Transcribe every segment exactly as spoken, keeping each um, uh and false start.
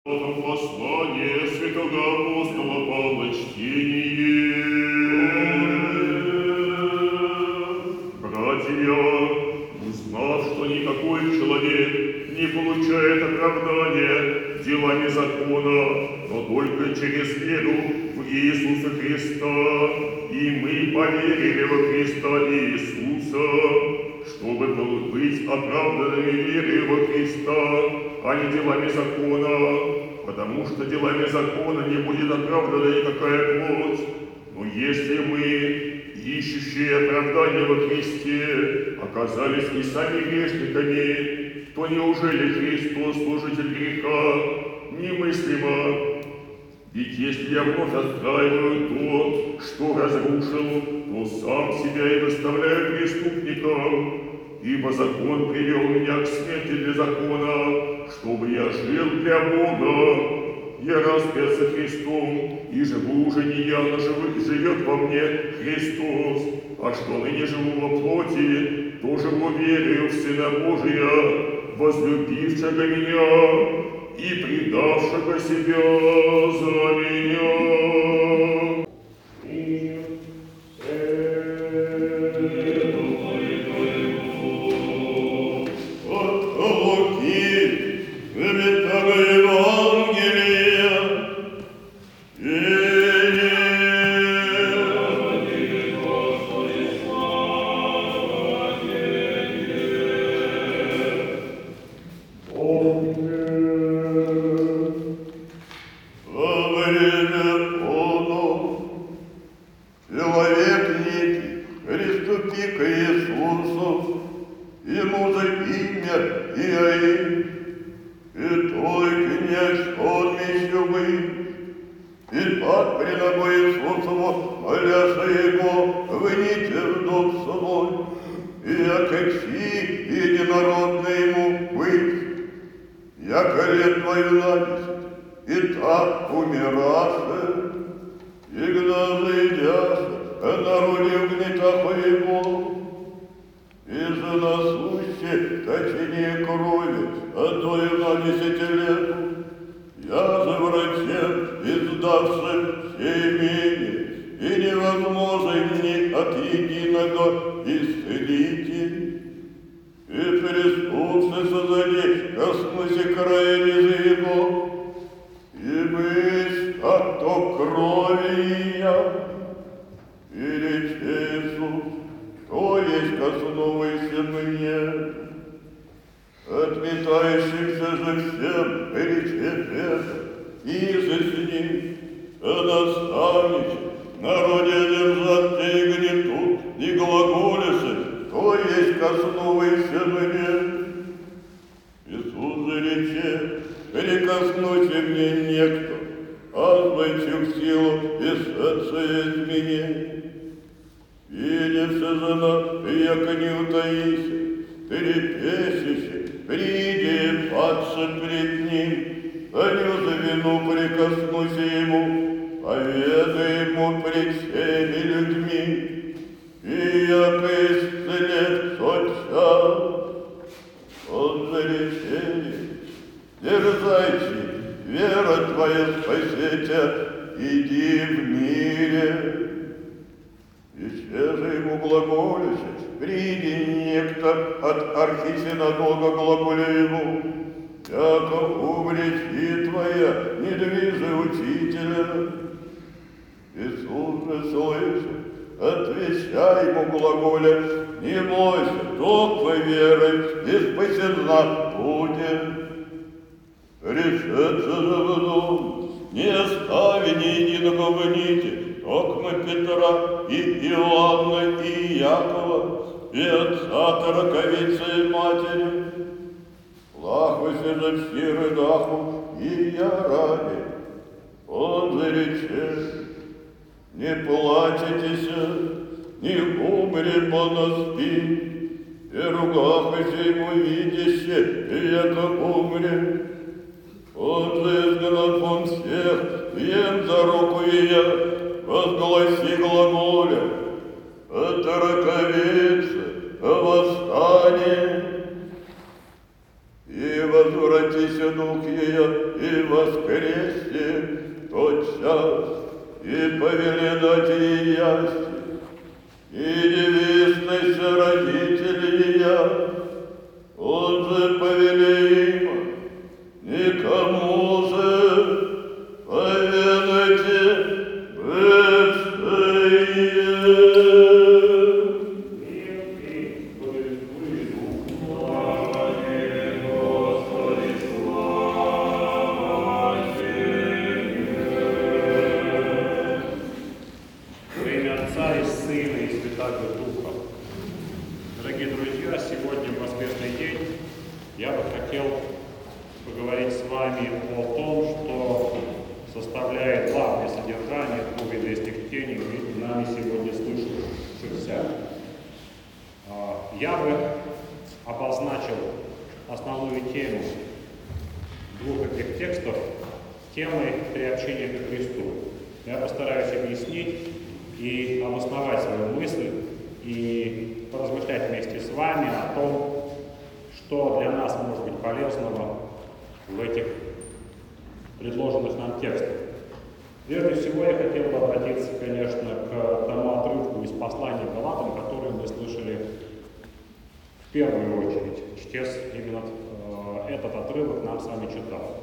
Послание святого апостола Павла чтение. Братья, узнав, что никакой человек не получает оправдания делами закона, но только через веру в Иисуса Христа, и мы поверили во Христа Иисуса, чтобы быть оправданными верой во Христа, а не делами закона, потому что делами закона не будет оправдана никакая плоть. Но если мы, ищущие оправдания во Христе, оказались и сами грешниками, то неужели Христос, служитель греха, немыслимо? Ведь если я вновь отстраиваю то, что разрушил, то сам себя и выставляю преступником. Ибо закон привел меня к смерти для закона, чтобы я жил для Бога. Я распят со Христом, и живу уже не я, но живет во мне Христос. А что ныне живу во плоти, то живу верою в Сына Божия, возлюбившего меня и предавшего себя за меня. Восстание и возвратение воротися дух ее, и воскресе тотчас, и повелено ей ясти, и невестность родители ее, он же повелимо, никому же поведайте бывшее. Дорогие друзья, сегодня воскресный день. Я бы хотел поговорить с вами о том, что составляет главное содержание двух еврейских чтений, нами сегодня слышавшихся. Я бы обозначил основную тему двух этих текстов темой приобщения к Христу. Я постараюсь объяснить и обосновать свою мысль и поразмышлять вместе с вами о том, что для нас может быть полезного в этих предложенных нам текстах. Прежде всего, я хотел бы обратиться, конечно, к тому отрывку из послания к Галатам, который мы слышали в первую очередь. Чтец именно э, этот отрывок нам с вами читал.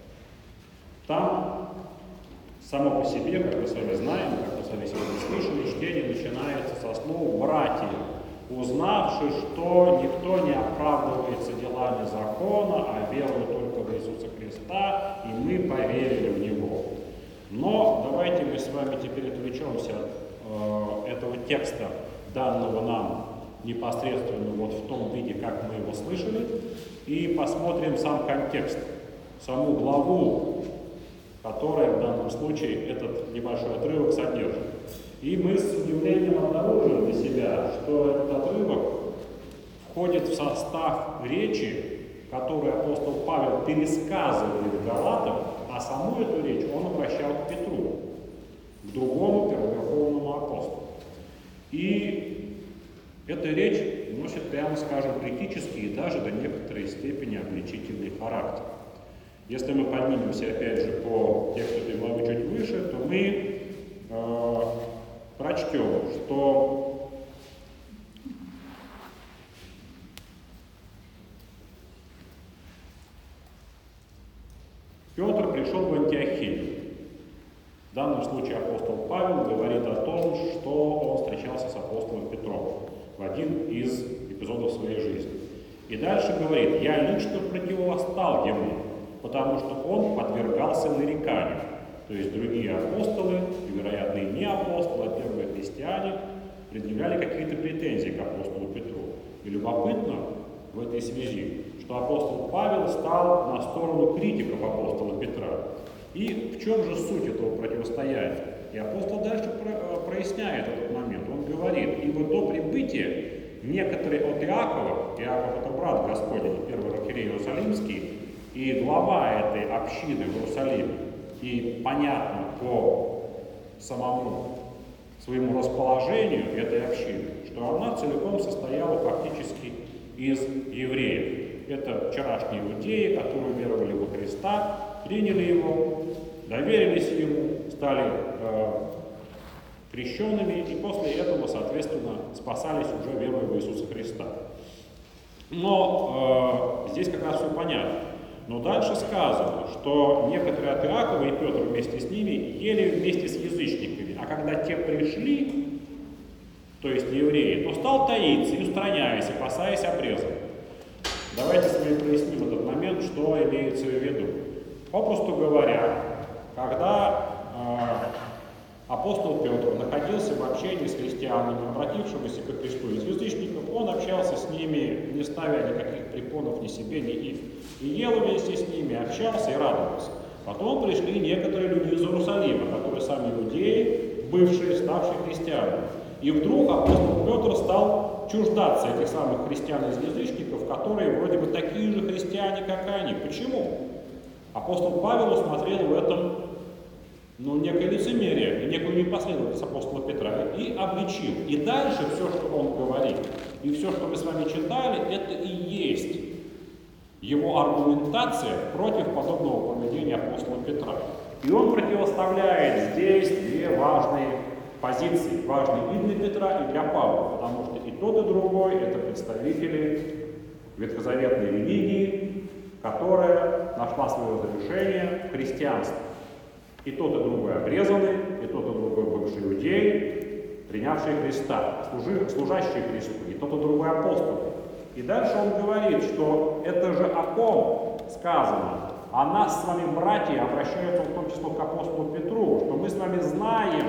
Там само по себе, как мы с вами знаем, как мы с вами сегодня слышали, чтение начинается со слов «братья, узнавши, что никто не оправдывается делами закона, а верует только в Иисуса Христа, и мы поверили в Него». Но давайте мы с вами теперь отвлечемся от э, этого текста, данного нам непосредственно вот в том виде, как мы его слышали, и посмотрим сам контекст, саму главу, которая в данном случае этот небольшой отрывок содержит. И мы с удивлением обнаружили для себя, что этот отрывок входит в состав речи, которую апостол Павел пересказывает Галатам, а саму эту речь он обращал к Петру, к другому первоверховному апостолу. И эта речь носит, прямо скажем, критический и даже до некоторой степени обличительный характер. Если мы поднимемся, опять же, по тексту этой главы чуть выше, то мы э, прочтем, что Петр пришел в Антиохию. В данном случае апостол Павел говорит о том, что он встречался с апостолом Петром в один из эпизодов своей жизни. И дальше говорит: «Я лично противостал ему, потому что он подвергался нареканию». То есть другие апостолы, и, вероятно, и не апостолы, а первые христиане, предъявляли какие-то претензии к апостолу Петру. И любопытно в этой связи, что апостол Павел стал на сторону критиков апостола Петра. И в чем же суть этого противостояния? И апостол дальше проясняет этот момент. Он говорит: «Ибо до прибытия некоторые от Иакова, Иаков — это брат Господень, первый архиерей Иерусалимский, и глава этой общины в Иерусалиме, и понятно по самому своему расположению этой общины, что она целиком состояла фактически из евреев. Это вчерашние иудеи, которые веровали во Христа, приняли Его, доверились Ему, стали э, крещенными, и после этого, соответственно, спасались уже верой в Иисуса Христа. Но э, здесь как раз все понятно. Но дальше сказано, что некоторые от Иакова и Петр вместе с ними ели вместе с язычниками, а когда те пришли, то есть евреи, то стал таиться и устраняясь, опасаясь обреза. Давайте с вами проясним этот момент, что имеется в виду. Попросту говоря, когда э, апостол Петр находился в общении с христианами, обратившимися к Христу из язычников, он общался с ними, не ставя никаких препонов ни себе, ни им. И ел вместе с ними, общался и радовался. Потом пришли некоторые люди из Иерусалима, которые сами иудеи, бывшие, ставшие христианами. И вдруг апостол Петр стал чуждаться этих самых христиан из язычников, которые вроде бы такие же христиане, как и они. Почему? Апостол Павел усмотрел в этом ну, некое лицемерие, некую непоследовательность апостола Петра и обличил. И дальше все, что он говорит, и все, что мы с вами читали, это и есть его аргументация против подобного поведения апостола Петра. И он противоставляет здесь две важные позиции, важные и для Петра, и для Павла, потому что и тот, и другой — это представители ветхозаветной религии, которая нашла свое разрешение в христианстве. И тот, и другой обрезаны, и тот, и другой бывший иудей, принявшие Христа, служи, служащие Христу, и тот, и другой апостол. И дальше он говорит, что это же о ком сказано, а нас с вами, братья, обращаются в том числе к апостолу Петру, что мы с вами знаем,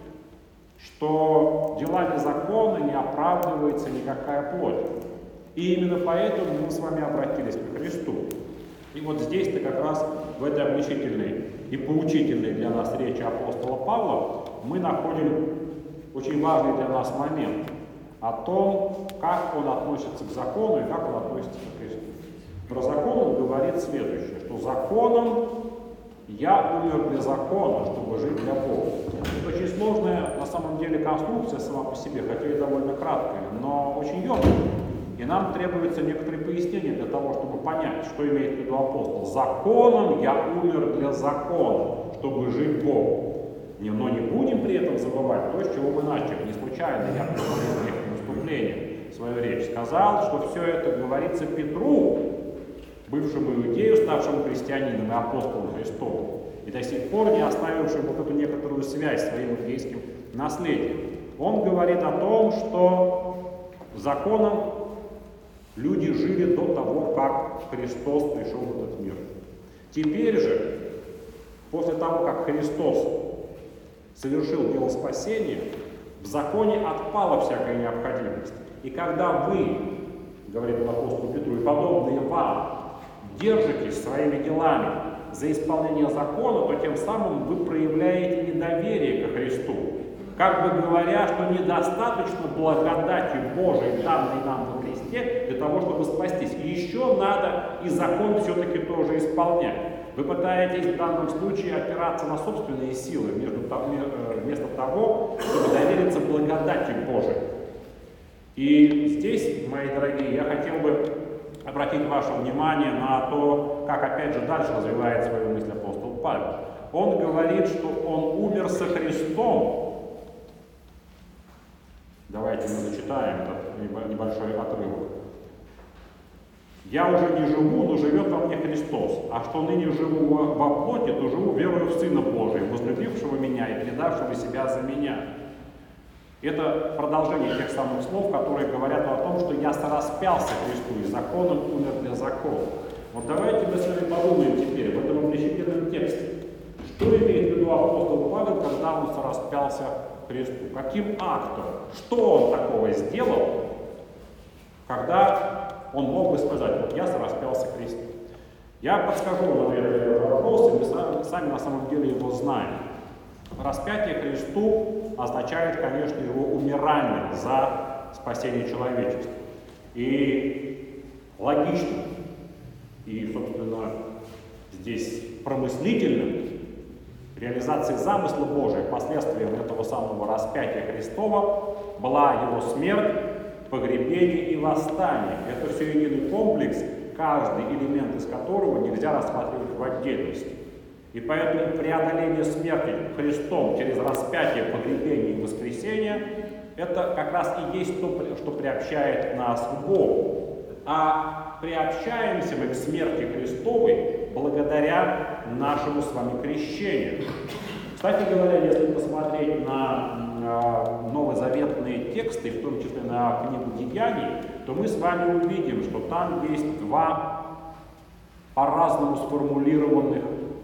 что делами закона не оправдывается никакая плоть. И именно поэтому мы с вами обратились к Христу. И вот здесь-то как раз в этой обличительной и поучительной для нас речи апостола Павла мы находим очень важный для нас момент о том, как он относится к закону и как он относится к Христу. Про закон он говорит следующее, что законом я умер для закона, чтобы жить для Бога. Это очень сложная на самом деле конструкция сама по себе, хотя и довольно краткая, но очень емкая. И нам требуется некоторые пояснения для того, чтобы понять, что имеет в виду апостол. Законом я умер для закона, чтобы жить Богу. Но не будем при этом забывать то, с чего мы начали. Не случайно я при своем выступлении свою речь сказал, что все это говорится Петру, бывшему иудею, ставшему христианином и апостолом Христовым, и до сих пор не оставившим вот эту некоторую связь с своим иудейским наследием. Он говорит о том, что законом люди жили до того, как Христос пришел в этот мир. Теперь же, после того, как Христос совершил дело спасения, в законе отпала всякая необходимость. И когда вы, говорит апостол Петру, и подобные вам, держитесь своими делами за исполнение закона, то тем самым вы проявляете недоверие ко Христу, как бы говоря, что недостаточно благодати Божией, данной нам во Христе, для того, чтобы спастись. И еще надо и закон все-таки тоже исполнять. Вы пытаетесь в данном случае опираться на собственные силы, вместо того, чтобы довериться благодати Божией. И здесь, мои дорогие, я хотел бы обратить ваше внимание на то, как опять же дальше развивает свою мысль апостол Павел. Он говорит, что он умер со Христом. Давайте мы зачитаем этот небольшой отрывок. «Я уже не живу, но живет во мне Христос, а что ныне живу во, во плоти, то живу верою в Сына Божия, возлюбившего меня и предавшего себя за меня». Это продолжение тех самых слов, которые говорят о том, что я сораспялся Христу и законом умер для закона. Вот давайте мы с вами подумаем теперь в этом обличительном тексте, что имеет в виду апостол Павел, когда он сораспялся Христу, каким актом, что он такого сделал, когда он мог бы сказать, вот я сораспялся Христу. Я подскажу вам этот вопрос, и мы сами, сами на самом деле его знаем. Распятие Христу означает, конечно, его умирание за спасение человечества. И логично, и, собственно, здесь промыслительным реализацией замысла Божия, последствием этого самого распятия Христова была его смерть, погребение и восстание. Это все единый комплекс, каждый элемент из которого нельзя рассматривать в отдельности. И поэтому преодоление смерти Христом через распятие, погребение и воскресение — это как раз и есть то, что приобщает нас к Богу. А приобщаемся мы к смерти Христовой благодаря нашему с вами крещению. Кстати говоря, если посмотреть на э, новозаветные тексты, в том числе на книгу Деяний, то мы с вами увидим, что там есть два по-разному сформулированных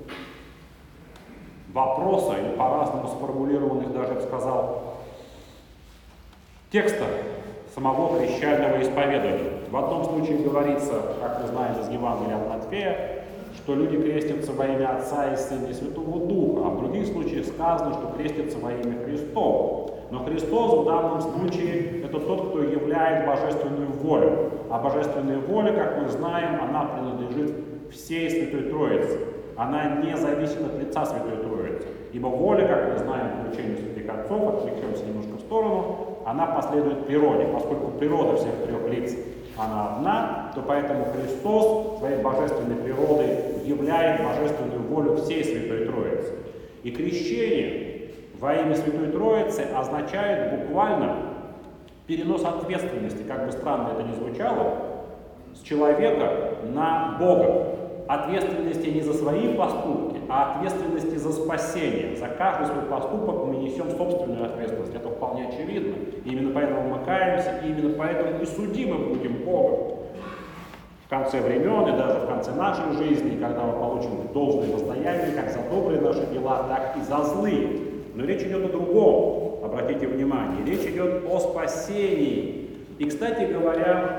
вопроса, или по-разному сформулированных, даже я бы сказал, текста самого крещального исповедания. В одном случае говорится, как мы знаем из Евангелия от Матфея, что люди крестятся во имя Отца и Сына и Святого Духа, а в других случаях сказано, что крестятся во имя Христово. Но Христос в данном случае это тот, кто являет божественную волю. А божественная воля, как мы знаем, она принадлежит всей Святой Троице. Она не зависит от лица Святой Троицы. Ибо воля, как мы знаем по учению святых отцов, отвлечемся немножко в сторону, она последует природе, поскольку природа всех трех лиц она одна, то поэтому Христос своей божественной природой являет божественную волю всей Святой Троицы. И крещение во имя Святой Троицы означает буквально перенос ответственности, как бы странно это ни звучало, с человека на Бога. Ответственности не за свои поступки, а ответственности за спасение. За каждый свой поступок мы несем собственную ответственность. Это вполне очевидно. И именно поэтому мы каемся, и именно поэтому и судимы будем Богом. В конце времен и даже в конце нашей жизни, когда мы получим должное воздаяние как за добрые наши дела, так и за злые. Но речь идет о другом. Обратите внимание, речь идет о спасении. И, кстати говоря,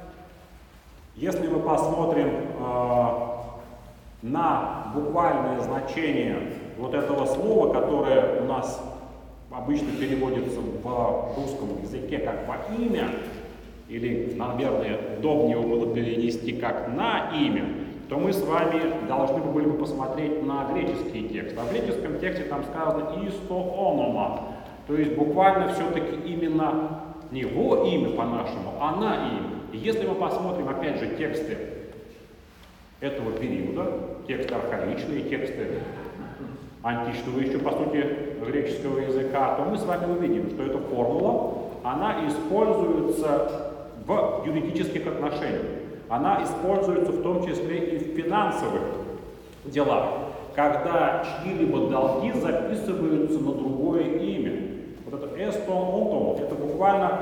если мы посмотрим э, на буквальное значение вот этого слова, которое у нас обычно переводится в русском языке как «во имя», или, наверное, удобнее его было перенести как «на имя», то мы с вами должны были бы посмотреть на греческий текст. А в греческом тексте там сказано «исто онома», то есть буквально все-таки именно не «во имя» по-нашему, а «на имя». И если мы посмотрим, опять же, тексты этого периода, тексты архаичные, тексты античного еще, по сути, греческого языка, то мы с вами увидим, что эта формула, она используется в юридических отношениях. Она используется в том числе и в финансовых делах, когда чьи-либо долги записываются на другое имя. Вот это эстон онтон, это буквально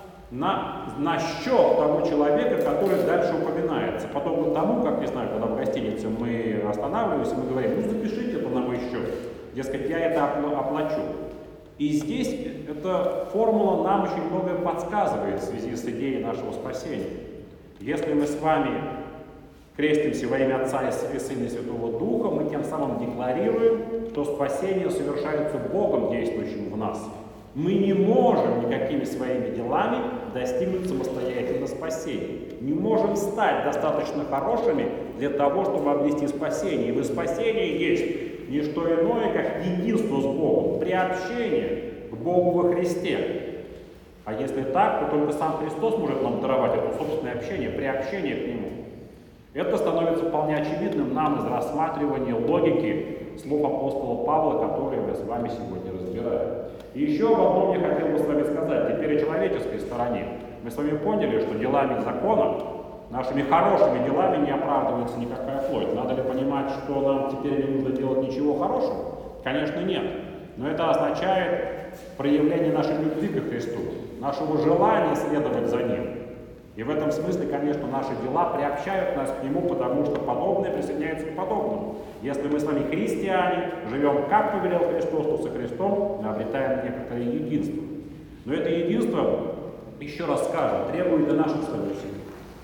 на, на счет того человека, который дальше упоминается. Подобно тому, как, не знаю, когда в гостинице мы останавливаемся, мы говорим, ну запишите это на мой счет, дескать, я это оплачу. И здесь эта формула нам очень многое подсказывает в связи с идеей нашего спасения. Если мы с вами крестимся во имя Отца и Сына и Святого Духа, мы тем самым декларируем, что спасение совершается Богом, действующим в нас. Мы не можем никакими своими делами достигнуть самостоятельно спасения. Не можем стать достаточно хорошими для того, чтобы обрести спасение. Ибо спасение есть не что иное, как единство с Богом, приобщение к Богу во Христе. А если так, то только сам Христос может нам даровать это собственное общение, приобщение к Нему. Это становится вполне очевидным нам из рассматривания логики слов апостола Павла, которые мы с вами сегодня разбираем. И еще об одном я хотел бы с вами сказать. Теперь о человеческой стороне. Мы с вами поняли, что делами закона, нашими хорошими делами не оправдывается никакая плоть. Надо ли понимать, что нам теперь не нужно делать ничего хорошего? Конечно, нет. Но это означает проявление нашей любви к Христу, нашего желания следовать за Ним. И в этом смысле, конечно, наши дела приобщают нас к Нему, потому что подобное присоединяется к подобному. Если мы с вами христиане, живем как повелел Христос, то со Христом мы обретаем некоторое единство. Но это единство, еще раз скажем, требует и наших с вами усилий.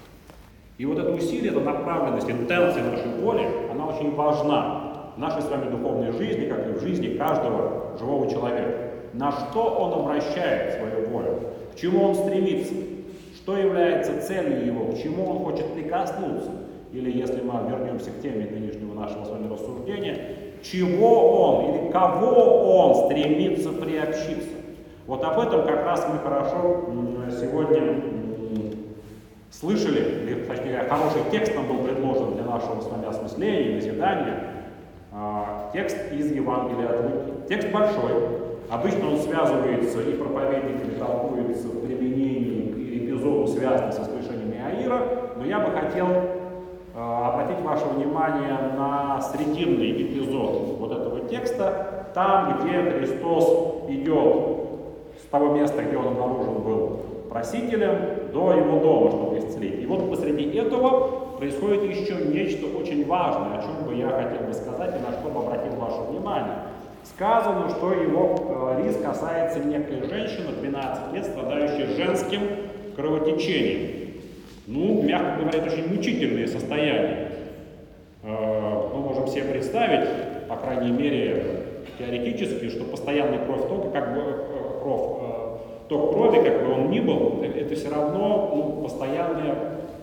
И вот это усилие, эта направленность, интенция нашей воли, она очень важна в нашей с вами духовной жизни, как и в жизни каждого живого человека. На что он обращает свою волю, к чему он стремится, что является целью его, к чему он хочет прикоснуться. Или, если мы вернемся к теме нынешнего нашего с вами рассуждения, чего он или кого он стремится приобщиться. Вот об этом как раз мы хорошо сегодня слышали, или, точнее, хороший текст нам был предложен для нашего с вами осмысления и назидания. Текст из Евангелия от Луки. Текст большой. Обычно он связывается и проповедниками толкуется в применении к эпизоду, связанному с воскрешением Иаира, но я бы хотел э, обратить ваше внимание на срединный эпизод вот этого текста, там, где Христос идет с того места, где он обнаружен был просителем, до его дома, чтобы исцелить. И вот посреди этого происходит еще нечто очень важное, о чем бы я хотел бы сказать и на что бы обратил ваше внимание. Сказано, что его риск касается некой женщины, двенадцати лет, страдающей женским кровотечением. Ну, мягко говоря, это очень мучительное состояние. Мы можем себе представить, по крайней мере, теоретически, что постоянный кровь тока, как бы кровь, ток крови, как бы он ни был, это все равно ну, постоянное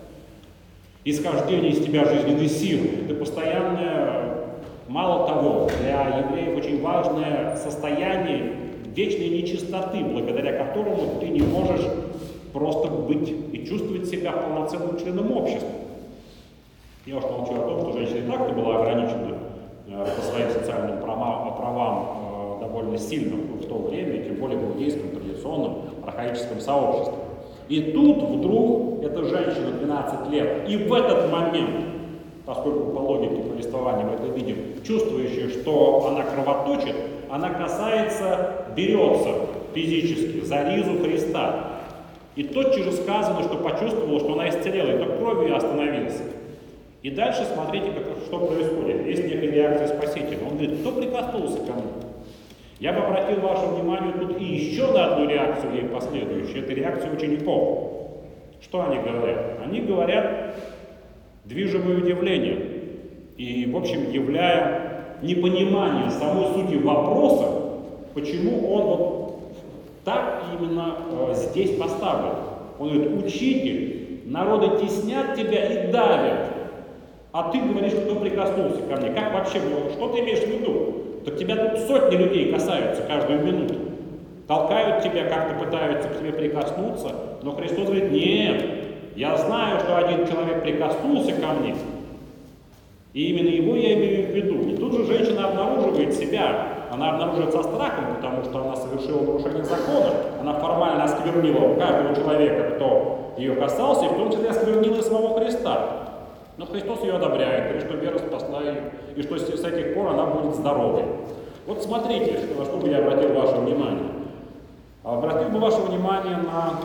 исхождение из тебя жизненной силы. Это постоянное. Мало того, для евреев очень важное состояние вечной нечистоты, благодаря которому ты не можешь просто быть и чувствовать себя полноценным членом общества. Я уж молчу о том, что женщина и так-то была ограничена э, по своим социальным права, правам э, довольно сильно в то время, тем более в иудейском традиционном архаическом сообществе. И тут вдруг эта женщина двенадцать лет, и в этот момент, поскольку по логике повествования мы это видим, чувствующая, что она кровоточит, она касается, берется физически за ризу Христа. И тотчас же сказано, что почувствовала, что она исцелела, и так кровью остановился. И дальше смотрите, как, что происходит. Есть некая реакция Спасителя. Он говорит, кто прикоснулся ко мне? Я бы обратил ваше внимание тут и еще на одну реакцию ей последующую. Это реакция учеников. Что они говорят? Они говорят, движимое удивлением. И, в общем, являя непонимание самой сути вопроса, почему он вот так именно э, здесь поставлен. Он говорит, учитель, народы теснят тебя и давят, а ты говоришь, кто прикоснулся ко мне. Как вообще было? Что ты имеешь в виду? Так тебя тут сотни людей касаются каждую минуту. Толкают тебя, как-то пытаются к тебе прикоснуться, но Христос говорит, нет, я знаю, что один человек прикоснулся ко мне, и именно его я имею в виду. И тут же женщина обнаруживает себя, она обнаруживает со страхом, потому что она совершила нарушение закона, она формально осквернила каждого человека, кто ее касался, и в том числе осквернила и самого Христа. Но Христос ее одобряет, говорит, что вера спасла ее, и что с этих пор она будет здоровой. Вот смотрите, на что бы я обратил ваше внимание. Обратил бы ваше внимание на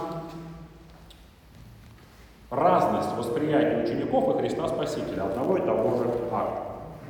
разность восприятия учеников и Христа Спасителя, одного и того же акта.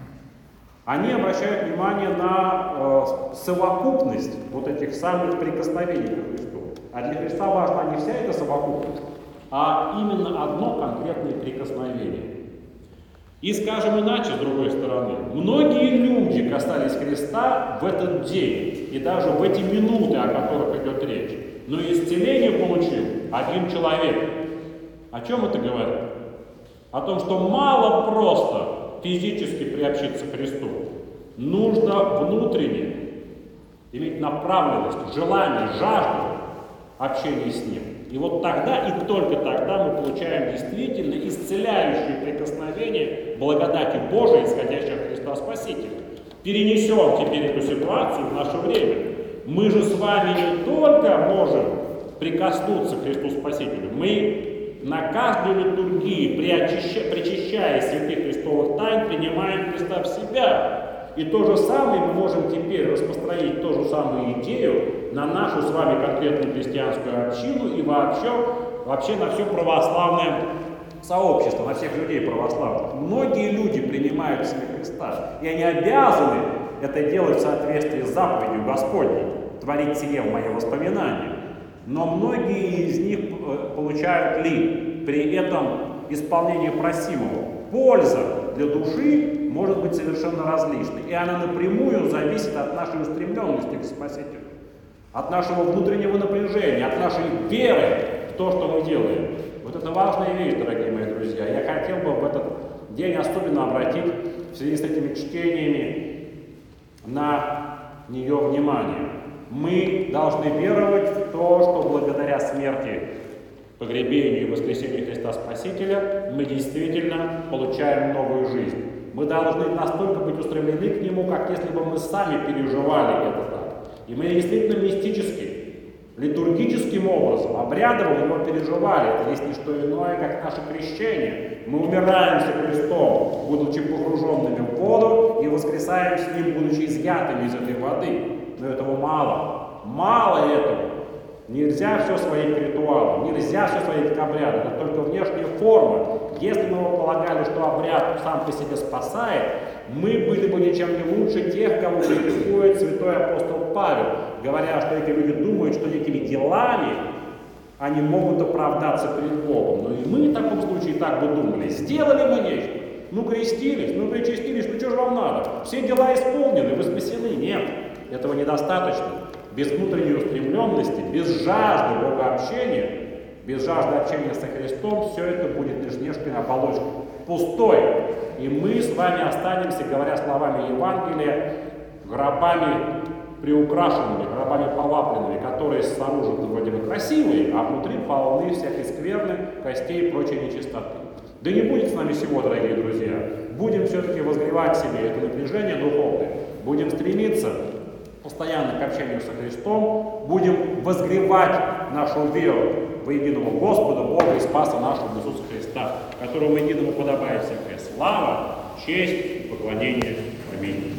Они обращают внимание на э, совокупность вот этих самых прикосновений к Христу. А для Христа важна не вся эта совокупность, а именно одно конкретное прикосновение. И, скажем иначе, с другой стороны, многие люди касались Христа в этот день и даже в эти минуты, о которых идет речь. Но исцеление получил один человек. О чем это говорит? О том, что мало просто физически приобщиться к Христу. Нужно внутренне иметь направленность, желание, жажду общения с Ним. И вот тогда и только тогда мы получаем действительно исцеляющее прикосновение благодати Божией, исходящей от Христа Спасителя. Перенесем теперь эту ситуацию в наше время. Мы же с вами не только можем прикоснуться к Христу Спасителю, мы на каждой литургии, причащая святых Христовых тайн, принимаем Христа в себя. И то же самое мы можем теперь распространить ту же самую идею на нашу с вами конкретную христианскую общину и вообще, вообще на все православное сообщество, на всех людей православных. Многие люди принимают в себе Христа, и они обязаны это делать в соответствии с заповедью Господней, творить сие в мои воспоминания. Но многие из них получают ли при этом исполнение просимого? Польза для души может быть совершенно различной, и она напрямую зависит от нашей устремленности к Спасителю, от нашего внутреннего напряжения, от нашей веры в то, что мы делаем. Вот это важная вещь, дорогие мои друзья. Я хотел бы в этот день особенно обратить в связи с этими чтениями на нее внимание. Мы должны веровать в то, что благодаря смерти, погребению и воскресению Христа Спасителя мы действительно получаем новую жизнь. Мы должны настолько быть устремлены к Нему, как если бы мы сами переживали это так. И мы действительно мистически, литургическим образом, обрядово его переживали. Это есть не что иное, как наше крещение. Мы умираем со Христом, будучи погруженными в воду, и воскресаем с Ним, будучи изъятыми из этой воды. Но этого мало. Мало этого. Нельзя все сводить к ритуалу, нельзя все сводить к обряду, это только внешняя форма. Если мы полагали, что обряд сам по себе спасает, мы были бы ничем не лучше тех, кого критикует святой апостол Павел, говоря, что эти люди думают, что некими делами они могут оправдаться перед Богом. Но и мы в таком случае так бы думали. Сделали мы нечто, ну крестились, ну причастились, ну что же вам надо? Все дела исполнены, вы спасены. Нет, этого недостаточно. Без внутренней устремленности, без жажды богообщения, без жажды общения со Христом, все это будет лишь внешней оболочкой, пустой. И мы с вами останемся, говоря словами Евангелия, гробами приукрашенными, гробами полапленными, которые снаружи вроде бы красивые, а внутри полны всякой скверны, костей и прочей нечистоты. Да не будет с нами всего, дорогие друзья. Будем все-таки возгревать в себе это напряжение духовное. Будем стремиться постоянно к общению со Христом. Будем возгревать нашу веру во единого Господа, Бога и Спаса нашего Иисуса Христа, которому единому подобает всякая слава, честь и поклонение. Аминь.